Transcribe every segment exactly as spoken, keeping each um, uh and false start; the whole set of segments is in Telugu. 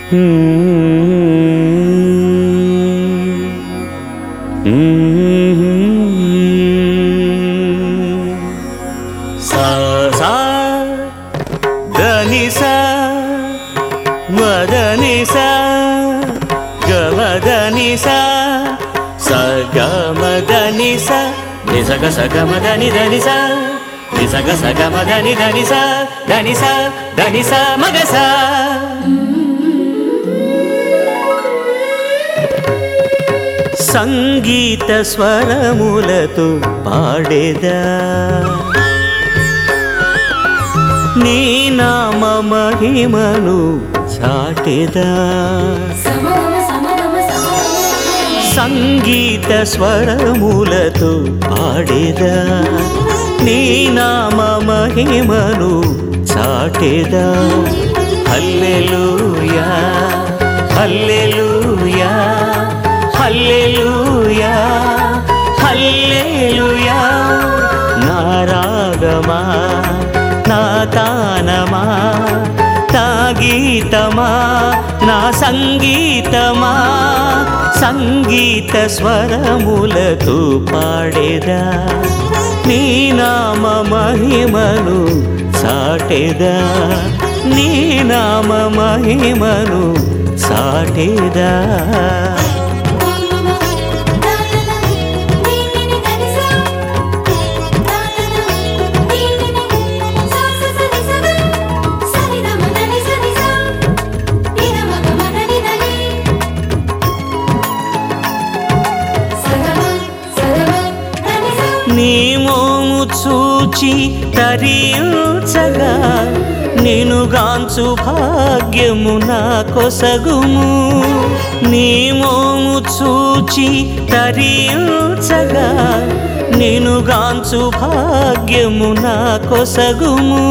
సా సా దని సా మదని సా గమదని సా సగమదని సా నిసగ సగమదని దని సా నిసగ సగమదని దని సా దని సా దని సా మగ సా. సంగీత స్వరములతో పాడేదా నీ నామ మహిమను చాటేదా. సంగీత స్వరములతో పాడేదా నీ నామ మహిమను చాటేదా. హల్లెలూయా హల్లెలూయా హల్లెలూయా హల్లెలూయా. నా రాగమా నా తానమా నా గీతమా నా సంగీతమా సంగీత స్వరములతో పాడేదా నీ నామ మహిమను చాటేదా నీ నామ మహిమను చాటేదా. నీ మోము చూచి తరించగా నిను గాంచు భాగ్యము నా కొసగుము. నీ మోము చూచి తరించగా నిను గాంచు భాగ్యము నా కొసగుము.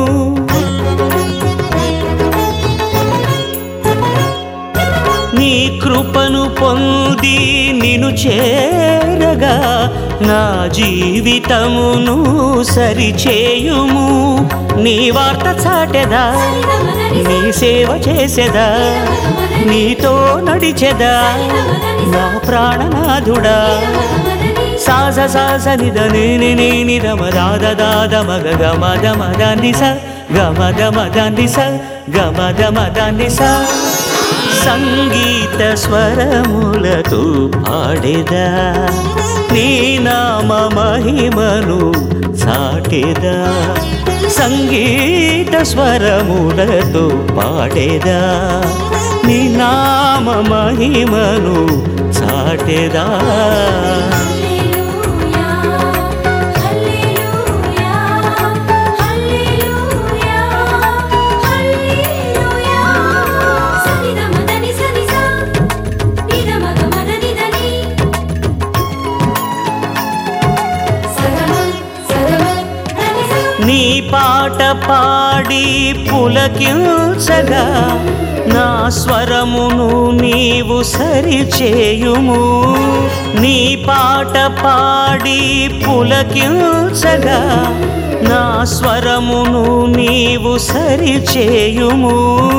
నీ కృపను పొంది నిను చేరగా నా జీవితమును సరిచేయుము. నీ వార్త చాటెదా నీ సేవ చేసేదా నీతో నడిచెదా నా ప్రాణనాథుడా. సాస సాస నిద నీ నిద మదాద దాద మగ గమద మదాన్ని స గమద మదాన్ని స గమద మదాన్ని స. సంగీత స్వరములతో పాడేదా నీ నామ మహిమను చాటేదా. సంగీత స్వరములతో పాడేదా నీ నామ మహిమను చాటేదా. నీ పాట పాడి పులకించగా నా స్వరమును నీవు సరిచేయుము. నీ పాట పాడి పులకించగా నా స్వరమును నీవు సరిచేయుము.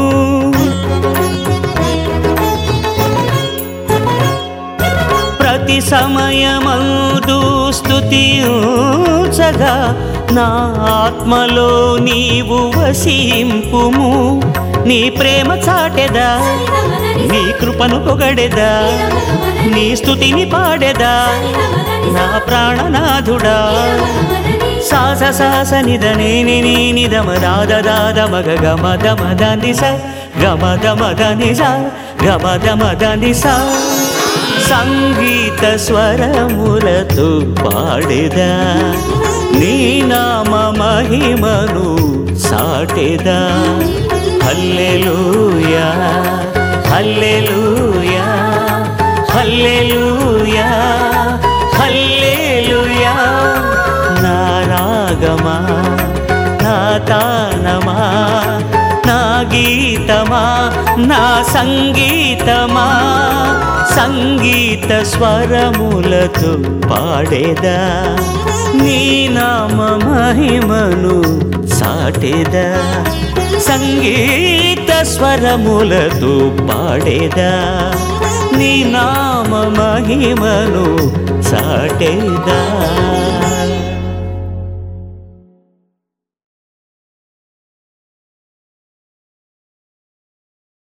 ప్రతి సమయమందు స్తుతించగా నా ఆత్మలో నీవు వసింపుము. నీ ప్రేమ చాటెదా నీ కృపను పొగడెదా నీ స్తుతిని పాడెదా నా ప్రాణనాథుడా. సాస సాస నిద నీ నిద మదాద దాద మగ గమద మదాని స గమద మదని స గమద మదని స. సంగీత స్వరములతో పాడేదా నీ నామ మహిమను చాటేదా. హల్లెలూయా హల్లెలూయా హల్లెలూయా హల్లెలూయా. నా రాగమా నా తానమా నా గీతమా నా సంగీతమా సంగీత స్వరములతో పాడేదా నీ నామ మహిమను చాటేదా. సంగీత స్వరములతో పాడేదా నీ నామ మహిమను సాటేదా